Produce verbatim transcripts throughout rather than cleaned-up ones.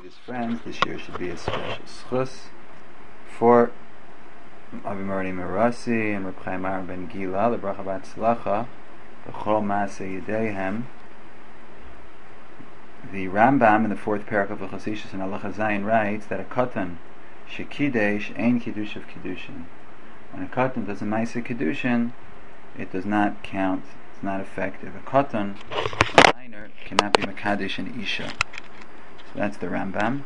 his friends. This year should be a special schus for Avimari Merasi and Reb Chaim Aaron ben Gila, the Bracha Batzlacha, the Chol Maaseh Yedeihem. The Rambam in the fourth parak of the Chassidus in Halacha Zayin writes that a katan shekidesh ein kiddush of kiddushin. When a katan does a ma'aseh kiddushin, it does not count. It's not effective. A katan, a minor, cannot be mekadesh and isha. So that's the Rambam.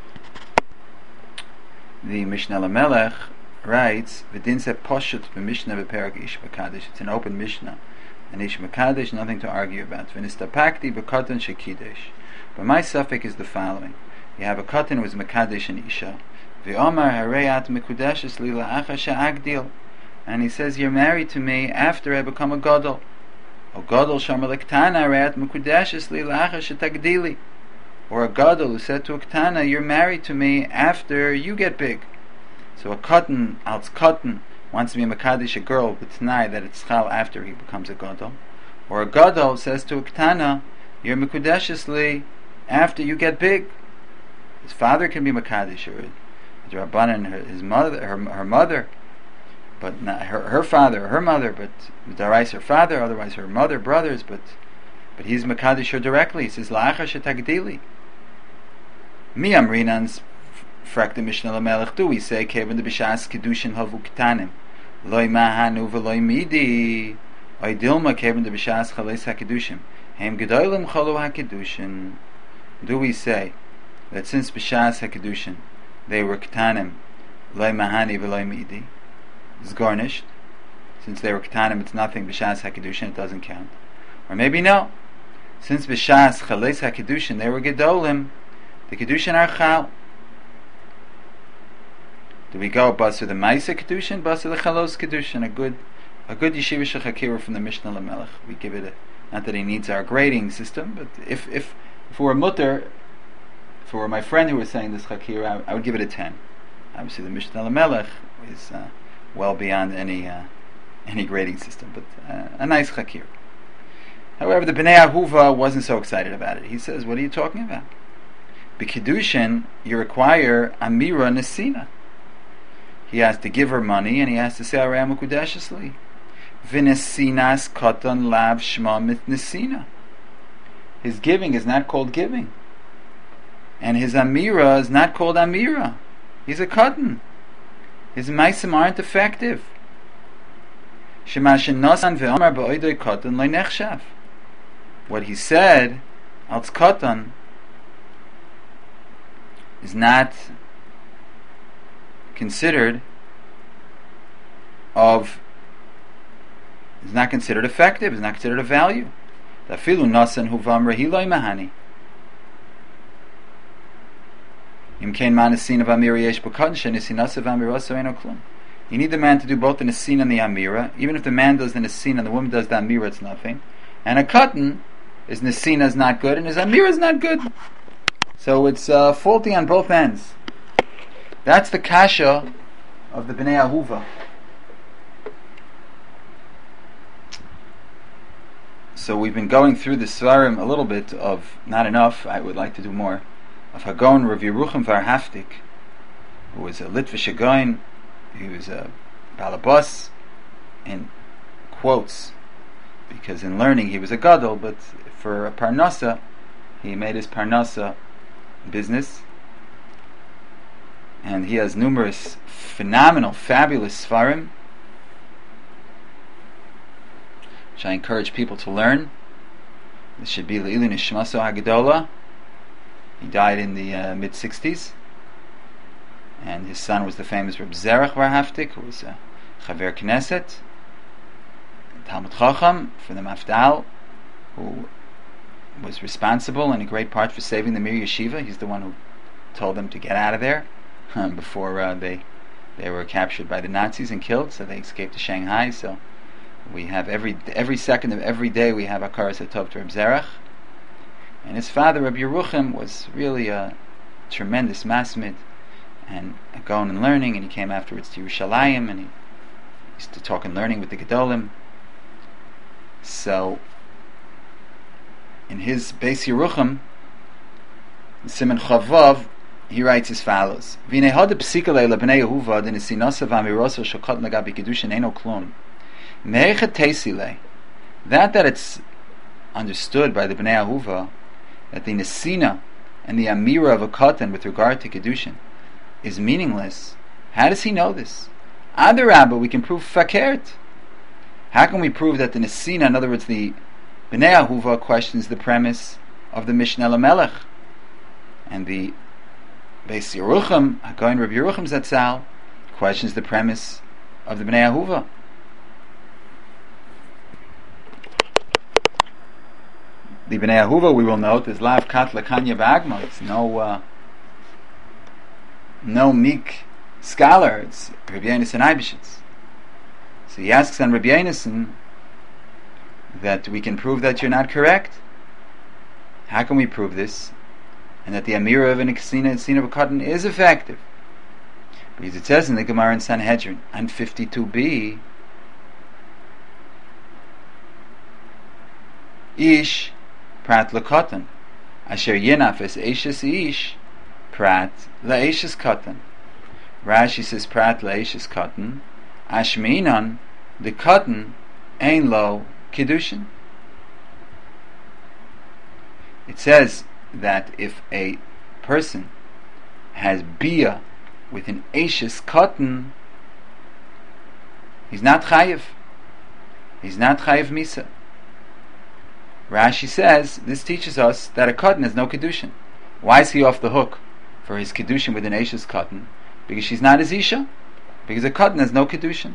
The Mishnah Lamelech writes, "V'din se poshut b'mishnah b'perak ish mekadesh." It's an open Mishnah, and ish mekadesh, nothing to argue about. V'nistapakti b'katan shekidesh. But my suffix is the following: you have a katan who is mekadesh and isha. V'omar hareyat mekudeshes li la'acha she'agdil. And he says, you're married to me after I become a gadol. O gadol shomer lektana hareyat mekudeshes li la'acha she'tagdili. Or a gadol who said to a ktana, you're married to me after you get big. So a katan, als katan, wants to be mekadesh a girl, but tonight that it's chal after he becomes a gadol. Or a gadol says to a ktana, you're mekudeshes li after you get big. His father can be mekadesh, or the Rabbanan, his mother, her, her mother, but not her, her father, or her mother, but darais her father, otherwise her mother, brothers, but but he's mekadesh her directly. He says la'acha shetagdili. Mi amrinans frak the Mishnah Lamelech. Do we say kevin the b'shas kedushin havu ketanim loy mahanu v'loy midi oy dilma kevin the b'shas chales hakedushim hem gedolim cholu hakedushin. Do we say that since b'shas hakedushin they were ketanim loy mahani v'loy midi, it's garnished. Since they were ketanim, it's nothing. B'shas hakedushin, it doesn't count. Or maybe no. Since b'shas chales hakedushin they were gedolim, the kedushin are chal. Do we go basur the ma'aseh kedushin, basur the chalos kedushin? A good, a good yeshiva shechakira from the Mishnah Lamelech. We give it a, not that he needs our grading system, but if if if it were mutter, if it were my friend who was saying this chakira, I, I would give it a ten. Obviously, the Mishnah Lamelech is uh, well beyond any uh, any grading system, but uh, a nice chakira. However, the Bnei Ahuva wasn't so excited about it. He says, "What are you talking about? B'kiddushin, you require amira nesina. He has to give her money, and he has to say Arayam Mekudeshesli. V'nesinas katan lav shma mit nesina. His giving is not called giving, and his amira is not called amira. He's a katan. His maisim aren't effective. Shemashin nasan ve'amar ba'oidoi katan lo nechshav. What he said, als katan, is not considered of is not considered effective, is not considered of value. Dafilu nasan huvam rehiloi mahani. Imkain manasin of amira yesh b'kadin shenisinasav amiraso eno klum. You need the man to do both the nesin and the amira. Even if the man does the nesin and the woman does the amira, it's nothing. And a katan, his nesin is not good and his amira is not good. So it's uh, faulty on both ends. That's the kasha of the Bnei Ahuva. So we've been going through the Svarim a little bit of, not enough, I would like to do more, of Hagon Rav Yerucham Varhaftik, who was a Litvish Hagon, he was a balabas, in quotes, because in learning he was a gadol, but for a parnasa, he made his parnasa business, and he has numerous phenomenal, fabulous svarim, which I encourage people to learn. This should be Le'ilu Nishmaso Hagadola. He died in the uh, mid sixties, and his son was the famous Reb Zerach Varhaftik, who was a Chaver Knesset, Talmud Chacham for the Mafdal, who was responsible in a great part for saving the Mir Yeshiva. He's the one who told them to get out of there um, before uh, they they were captured by the Nazis and killed, so they escaped to Shanghai. So we have every every second of every day we have Akaras HaTov to Reb Zerach. And his father, Reb Yerucham, was really a tremendous masmid and going and learning, and he came afterwards to Yerushalayim, and he used to talk and learning with the Gedolim. So in his Beis Yerucham, Simon Chavav, he writes as follows: V'nei hod psikale lebnei Yehuva den esinosa v'amirosa shokot nagabi kedushin eno klum. Meichet teisile. That that it's understood by the Bnei Yehuva that the nesina and the amira of a katan with regard to kedushin is meaningless. How does he know this? Adarabba, we can prove fakert. How can we prove that the nesina, in other words, the Bnei Yehuva questions the premise of the Mishnah Lamelech, and the Beis Yerucham, HaKohen Rabbi Yerucham Zatzal, questions the premise of the Bnei Yehuva? The Bnei Yehuva, we will note, is lav kat lakanya b'agma. It's no uh, no meek scholar. It's Rabbi Yonasan Eibeshitz. So he asks on Rabbi Yonasan that we can prove that you're not correct. How can we prove this? And that the amira of an Ksina and Sina of a cotton is effective. Because it says in the Gemara in Sanhedrin, on fifty-two b, Ish prat lekotan, asher yinaf es eishes ish, prat leishes kotan. Rashi says prat leishes kotan, ashminan, the kotan, ein lo kedushin. It says that if a person has bia with an eishes kotan, he's not chayiv. He's not chayiv misa. Rashi says this teaches us that a kotan has no kedushin. Why is he off the hook for his kedushin with an eishes kotan? Because she's not his isha. Because a kotan has no kedushin.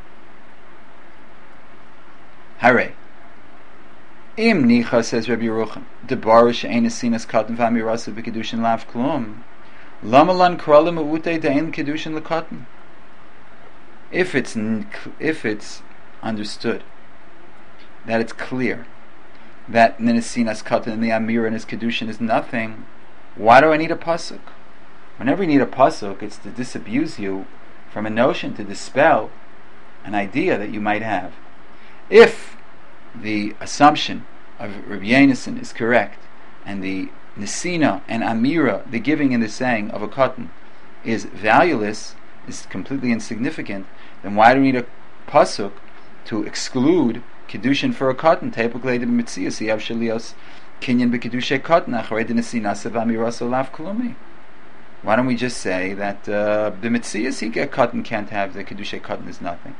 Hare. Im nicha, says Rabbi Yerucham, de barish ein esinas kotan v'amirasa b'kedushin lav klum. Lama lan kralim uvute de'en kedushin l'kotan. If it's if it's understood that it's clear that Ninasinas Katan and the Amir and his Kedushin is nothing, why do I need a pasuk? Whenever you need a pasuk, it's to disabuse you from a notion, to dispel an idea that you might have. If the assumption of Rabbi Yonasan is correct, and the Nesina and Amira, the giving and the saying of a katan, is valueless, is completely insignificant, then why do we need a pasuk to exclude kedushin for a katan? Tepukleid b'mitzias yav shelios kinyan b'kedushay katan acharei d'nesina sev amirasa lav klumi. Why don't we just say that uh, the mitzias he get katan can't have, the kedushay katan is nothing?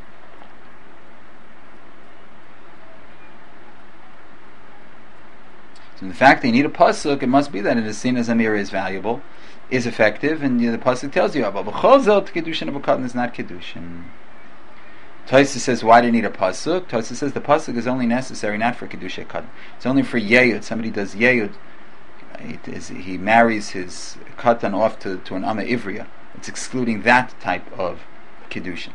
So the fact they need a pasuk, it must be that a nesina zamira is valuable, is effective, and you know, the pasuk tells you about b'chol zot kedushin of a katan is not kedushin. Tosfos says, why do you need a pasuk? Tosfos says the pasuk is only necessary not for kedushay katan. It's only for yeyud. Somebody does yeyud. It is, he marries his katan off to, to an ama ivriya. It's excluding that type of kedushin.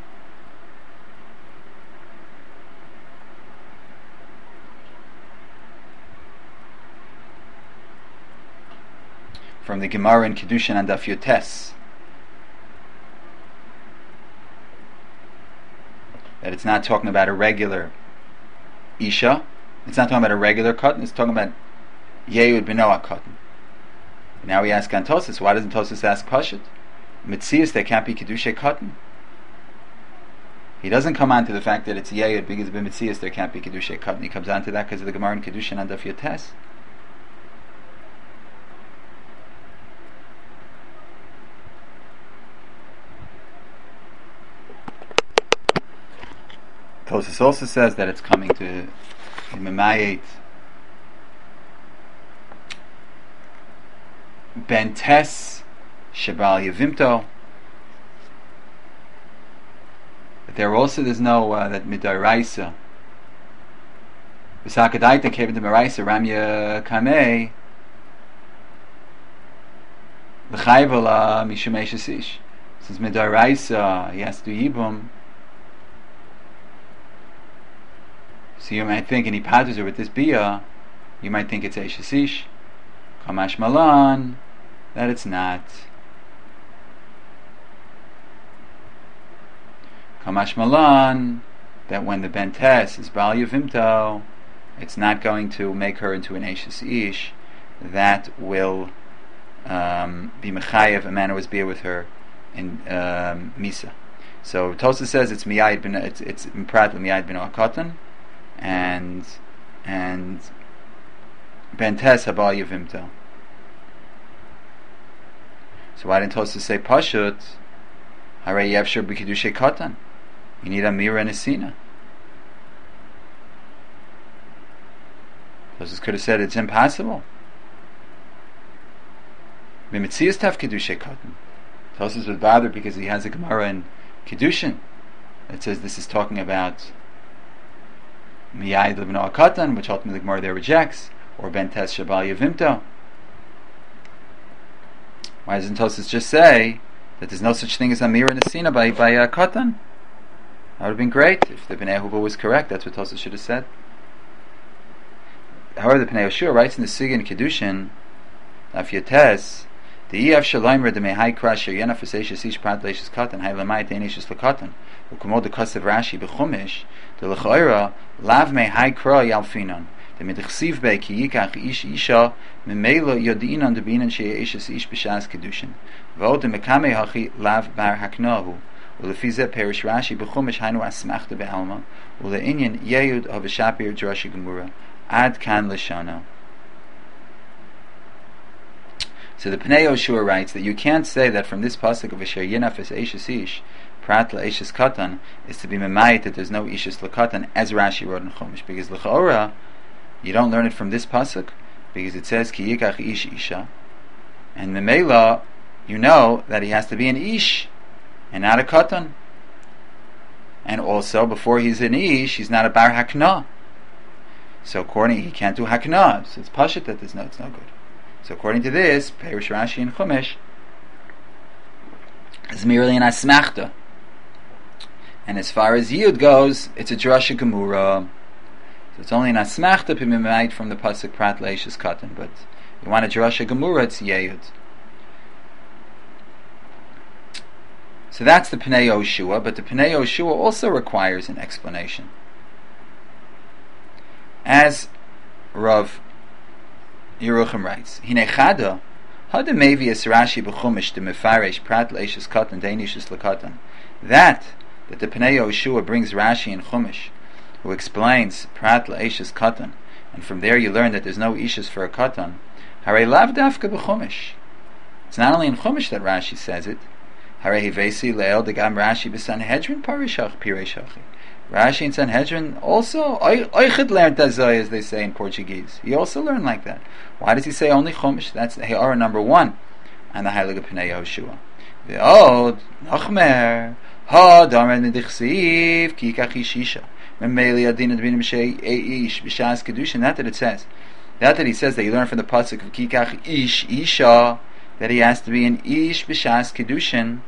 From the Gemara in Kedushin and Daf Yotes, that it's not talking about a regular isha, it's not talking about a regular katan, it's talking about yehud b'noah katan. Now we ask on Tosfos, why doesn't Tosfos ask Pashut? Mitzias, there can't be kedushay katan. He doesn't come on to the fact that it's yehud because b'mitzias there can't be kedushay katan. He comes on to that because of the Gemara in Kedushin and Daf Yotes. Tosfos also says that it's coming to Memayet Bentes Shabal Yevimto. But there also there's no uh, that Midairaisa V'sakadaita came to Meraisa Ramya Kamei L'chayvala Mishumesh Asish. Since Midairaisa he has to Yibum. So you might think, and he paddles her with this bia, you might think it's Eishasish, Kamash Malan, that it's not. Kamash Malan, that when the Bentes is Bal Yavimto, it's not going to make her into an Eishasish, that will um, be mechayev a man who was beer with her in um, misa. So Tosfos says it's miyayid ben it's it's prat miyayid ben akatan, and and bentes haba yevimta. So why didn't Tosfos say pashut? Harei yevshar b'kiddushay katan. You need a mira and a sina. Tosfos could have said it's impossible. B'mitzias tav kiddushay katan. Tosfos was bothered because he has a Gemara in Kiddushin that says this is talking about miyayid l'bno akatan, which ultimately the Gemara there rejects, or ben tes shabal yevimto. Why doesn't Tosfos just say that there's no such thing as a mirror and a sina by by uh, katan? That would have been great if the Bnei Yehuda was correct. That's what Tosfos should have said. However, the Pnei Yoshua writes in the Sigin Kiddushin, Daf Yates, the Eav Shalaymer the Mehai Krasher Yena Faseshes Ish Prat Leishis Katan Hai Lamai Deinishes Lakatan Ukumod the Kasev Rashi Bechumish the Lechaira Lav Mehai Kra Yalfinon the Midchsiv Be Ki Yikach Ish Isha Memela Yodinan the Binan Shei Ishes Ish B'Shas Kiddushin Vod the Mekame Hachi Lav Bar Haknahu Ulefize Perish Rashi Bechumish Hainu Asmachta Be'alma Uleinyan Yehud of Shapir Drashi Gemura Ad Kan Lishana. So the Pnei Yoshua writes that you can't say that from this pasuk of Asher Yinafis Eishes Ish Prat LaEishes Katan is to be memayit that there's no Eishes LaKatan as Rashi wrote in Chumash, because L'chaora you don't learn it from this pasuk because it says Ki Yikach Ish Isha, and Memela you know that he has to be an Ish and not a Katan, and also before he's an Ish he's not a Bar Hakna, so according he can't do Hakna, so it's Pashut that there's no, it's no good. So according to this, Perish Rashi and Chumash is merely an asmachta, and as far as Yud goes, it's a drasha gemura. So it's only an asmachta pimimayit from the pasuk Prat Leishis Katan. But you want a drasha gemura, it's Yehud. So that's the Pnei Yoshua, but the Pnei Yoshua also requires an explanation, as Rav Yerucham writes, Hine Chada, Hada Mevius Rashi B'chumish de Mefaresh Prat Leishis Katan Deinishis L'Katan. That that the Pnei Yoshua brings Rashi in Chumash, who explains Prat Leishis Katan, and from there you learn that there's no Ishus for a Katan. Harei Lav Dafka B'chumish. It's not only in Chumash that Rashi says it. Harei Hivesi Leil Degam Rashi B'Sanhedrin Parishach Pireshachi. Rashi in Sanhedrin also Oichid learned Azay, as they say in Portuguese. He also learned like that. Why does he say only Chumash? That's He'ara number one on the Heilige Pnei Yoshua. The old Nachmer Ha Damer Nedichsiv Ki Yikach Ish Isha Memeli Adin Adbinim Shei Eish B'Shas Kedushin. That that it says. That that he says that you learn from the pasuk of Ki Yikach Ish Isha that he has to be an Ish B'Shas Kedushin.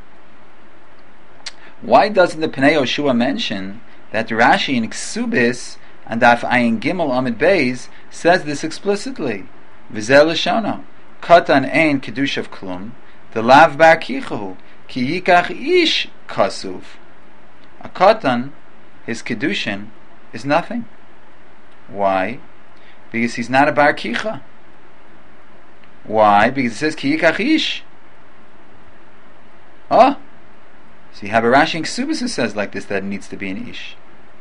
Why doesn't the Pnei Yoshua mention that Rashi in Ksubis and Daf Ayin Gimel Amid Beis says this explicitly? V'zel Lashona Katan Ein Kedushav Klum the Lav Bar Kichahu Ki Yikach Ish Kasuv. A Katan, his Kedushin, is nothing. Why? Because he's not a Bar Kicha. Why? Because it says Ki Yikach Ish. Oh, so you have a Rashi in Ksubis who says like this that it needs to be an Ish.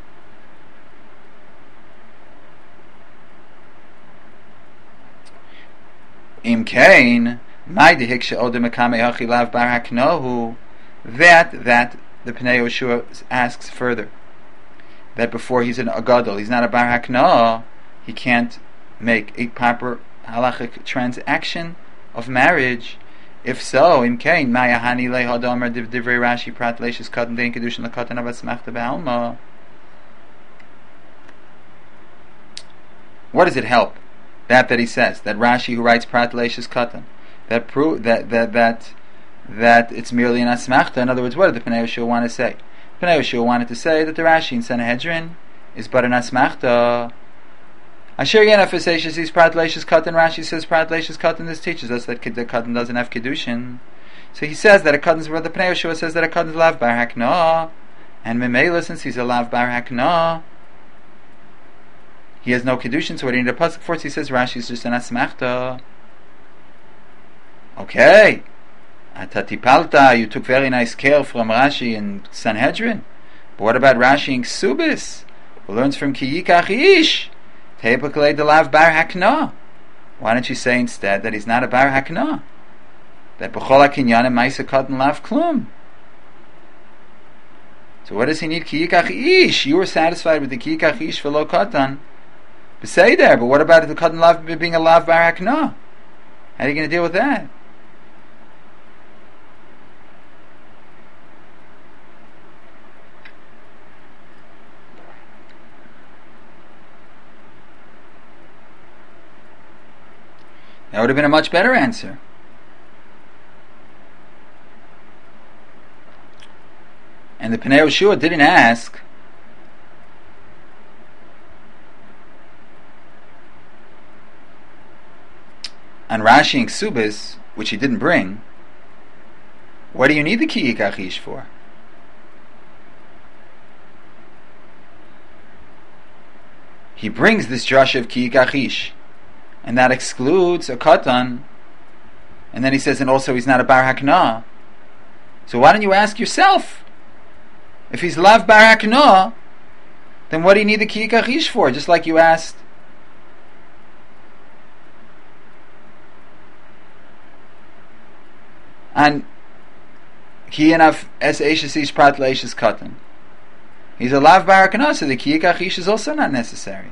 Im Kain, my dehiksha odem akame hachi lav bar haknohu. That that the Pnei Yoshua asks further, that before he's an agadol, he's not a bar haknoah, he can't make a proper halachic transaction of marriage. If so, im kain maya hani le hadomer divrei Rashi prat leishis katan dein kedushin lekatan avasmachta be'alma. What does it help? That that he says that Rashi who writes prat leishis katan that prove that that that that it's merely an asmachta. In other words, what did the Pnei Yoshua want to say? Pnei Yoshua wanted to say that the Rashi in Sanhedrin is but an asmachta. Asher Yenafis Eishes is Prat Leishis Katan. Rashi says Prat Leishis Katan. This teaches us that the Katan doesn't have Kedushin. So he says that a Katan's where the Pnei Yoshua says that a Katan's Lav Bar Hakna, and Memela, since he's a Lav Bar Hakna, he has no Kedushin. So what do you need a pasuk for? He says Rashi is just an asmachta. Okay, Atatipalta, you took very nice care from Rashi in Sanhedrin. But what about Rashi in Ksubis, who learns from Ki Yikach Ish Teipakle Delav Bar Hakna? Why don't you say instead that he's not a Bar Hakna? That B'chol HaKinyanim Maisa Katan Lav Klum. So what does he need Ki Yikach Ish? You were satisfied with the Ki Yikach Ish for Lo Katan. But say there, but what about the Katan Lav being a Lav Bar Hakna? How are you going to deal with that? That would have been a much better answer. And the Pnei Yehoshua didn't ask on Rashi and Ksubis, which he didn't bring, what do you need the Ki Yikach Ish for? He brings this drasha of Ki Yikach Ish, and that excludes a katan, and then he says, and also he's not a bar hakna. So why don't you ask yourself, if he's lav bar hakna, then what do you need the Ki Yikach Ish for? Just like you asked and Ki Yanav es Eishes Ish Prat Leishes Katan. He's a lav bar hakna, so the Ki Yikach Ish is also not necessary.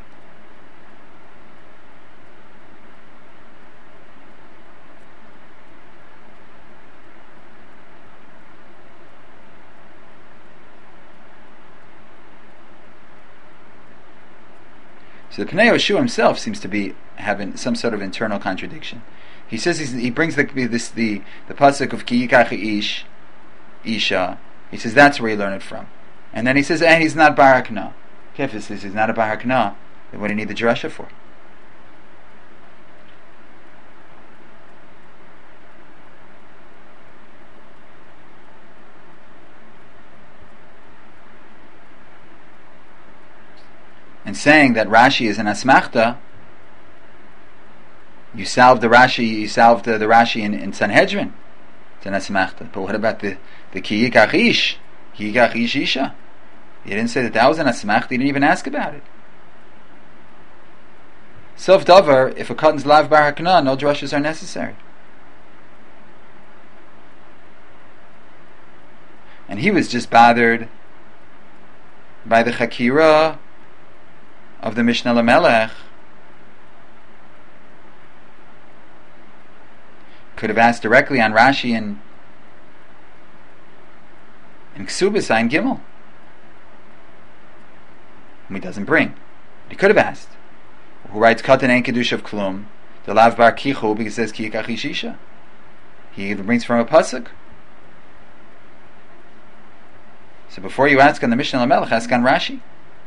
So the Pnei Yehoshua himself seems to be having some sort of internal contradiction. He says he's, he brings the this the the pasuk of Ki Yikach Ish Isha. He says that's where he learned it from, and then he says, and he's not bar hakna. Okay, if he says he's not a bar hakna, then what do you need the drasha for? And saying that Rashi is an asmachta, you salved the Rashi, you salved the, the Rashi in, in Sanhedrin. It's an asmachta. But what about the the Ki Yikach Ish, Ki Yikach Ish Isha? You didn't say that that was an asmachta. You didn't even ask about it. Sof davar, if a katan's lav bar hakna, no drashas are necessary. And he was just bothered by the chakira of the Mishnah Lamelech. Could have asked directly on Rashi and in Ksubis Ein Gimel, whom he doesn't bring. But he could have asked, who writes Katan Ein Kedusha of Klum, the Lav Bar Kichu, because it says Ki Yikach Ish Isha. He brings from a pasuk. So before you ask on the Mishnah Lamelech, ask on Rashi.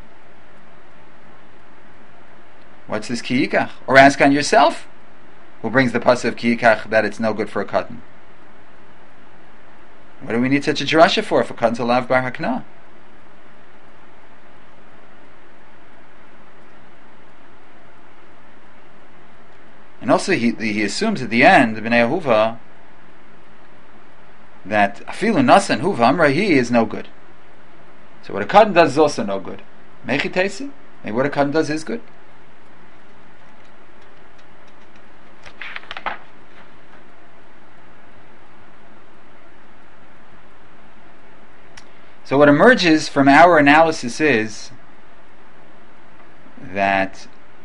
What's this Ki Yikach? Or ask on yourself, who brings the pasuk of Ki Yikach that it's no good for a katan. What do we need such a drasha for if a katan's a lav bar hakna? And also he he assumes at the end, the Bnei Yehuva, that afilu nasan huva amra he is no good. So what a katan does is also no good. Mechi teisi? Maybe what a katan does is good. So what emerges from our analysis is that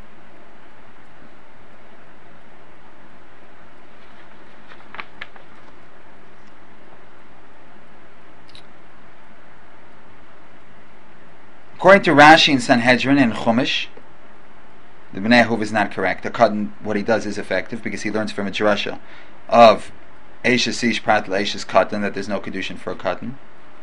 according to Rashi and Sanhedrin and Chumash, the Bnei Yehuva is not correct. The katan, what he does is effective because he learns from a drasha of Eishes Ish Prat Leishes Katan that there's no kedushin for a katan.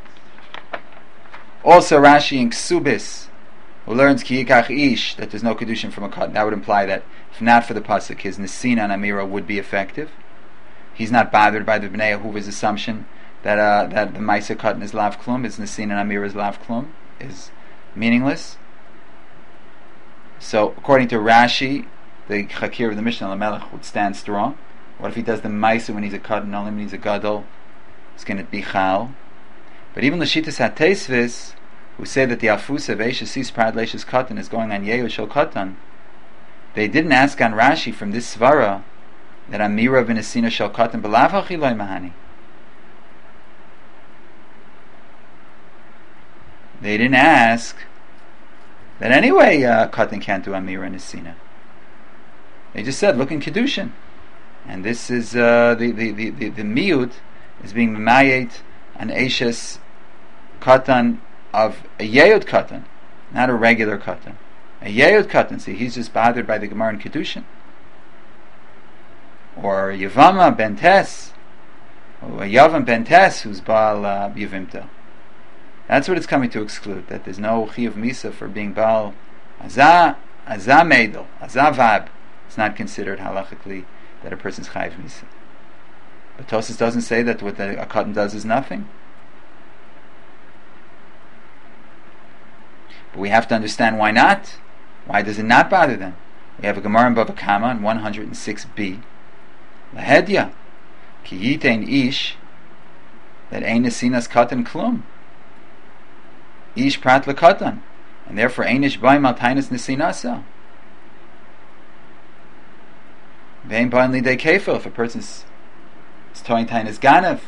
Also Rashi in Ksubis, who learns Ki Yikach Ish that there's no kedushin from a katan. That would imply that if not for the pasuk, his Nesina and Amira would be effective. He's not bothered by the Bnei Yehuva's assumption that uh, that the Maisa katan is lav klum, his Nesina and Amira is lav klum, is meaningless. So according to Rashi, the Chakir of the Mishnah Lamelech would stand strong. What if he does the Maisa when he's a Katan, only when he's a Gadol? It's going to be Chal. But even Lashitas HaTeisvis, who say that the Afusa Veisha Sis Prad Leishas Katan is going on Yehu Shel Katan, they didn't ask on Rashi from this Svara that Amira v'Nesina Shel Katan B'lav Hachi Loi Mahani. They didn't ask that anyway uh, Katan can't do Amira and Nesina. They just said, look in Kedushin. And this is, uh, the, the, the, the, the Miyut is being Mayet an Eishes Katan of a Yehud Katan, not a regular Katan. A Yehud Katan, see, he's just bothered by the Gemara in Kedushin. Or Yavama Ben Tes, or a Yavam Ben Tes who's Baal uh, Yavimta. That's what it's coming to exclude, that there's no Chiyuv Misa for being Baal Azah, Azah Meidel, Azah Vab. It's not considered halachically that a person's Chayiv Misa. But Tosas doesn't say that what the, a Katan does is nothing. But we have to understand why not. Why does it not bother them? We have a Gemara in Bava Kama in one hundred six b. Lahedya, ki yitein ish, that ein nesinas katan klum. Ish prat lekatan, and therefore ein ish baim al tainas nesinasa. Vein bain lidei kefil, if a person is towing tainas ganav,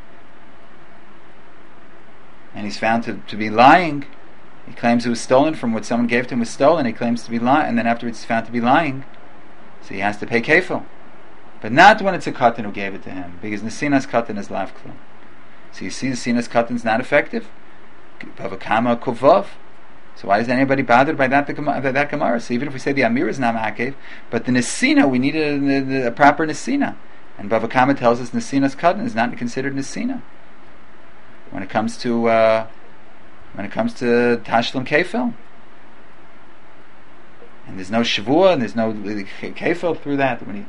and he's found to, to be lying, he claims it was stolen from what someone gave to him was stolen, he claims to be lying, and then afterwards he's found to be lying, so he has to pay kefil. But not when it's a katan who gave it to him, because nesinas katan is lav klum. So you see, nesinas katan is not effective. Bava Kama kuvav. So why is anybody bothered by that? By that Gemara? So even if we say the Amir is not ma'akev, but the nesina, we need a, a, a proper nesina, and Bava Kama tells us nesinas katan is not considered nesina when it comes to uh, when it comes to tashlum kefil. And there's no shavua, and there's no kefil through that. When he,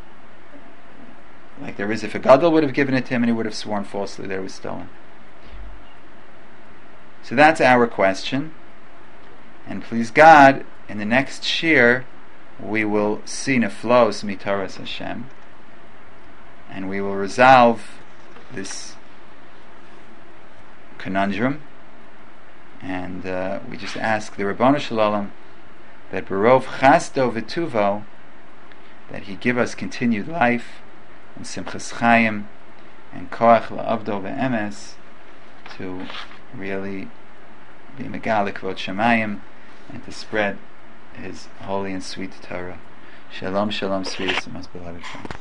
like there is if a gadol would have given it to him and he would have sworn falsely that it was stolen. So that's our question. And please God, in the next shir, we will see neflos mitaras Hashem, and we will resolve this conundrum. And uh, we just ask the Rabbanu Shalom that Barov Chasdo V'Tuvo, that He give us continued life and Simchas Chaim and Koach La'avdo Ve'emes to really be Megalik Kvod Shemayim and to spread His holy and sweet Torah. Shalom, shalom, sweetest and most beloved friends.